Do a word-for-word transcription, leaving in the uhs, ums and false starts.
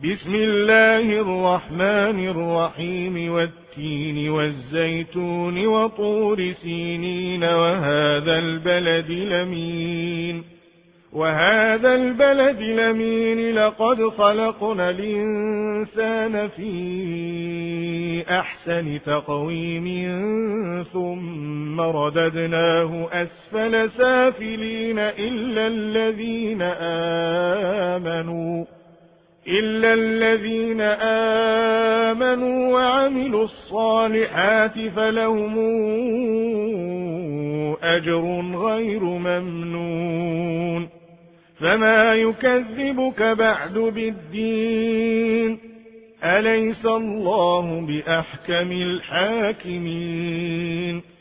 بسم الله الرحمن الرحيم والتين والزيتون وطور سينين وهذا البلد الأمين وهذا البلد الأمين لقد خلقنا الإنسان في أحسن تقويم ثم رددناه أسفل سافلين إلا الذين آمنوا إلا الذين آمنوا وعملوا الصالحات فلهم أجر غير ممنون فما يكذبك بعد بالدين أليس الله بأحكم الحاكمين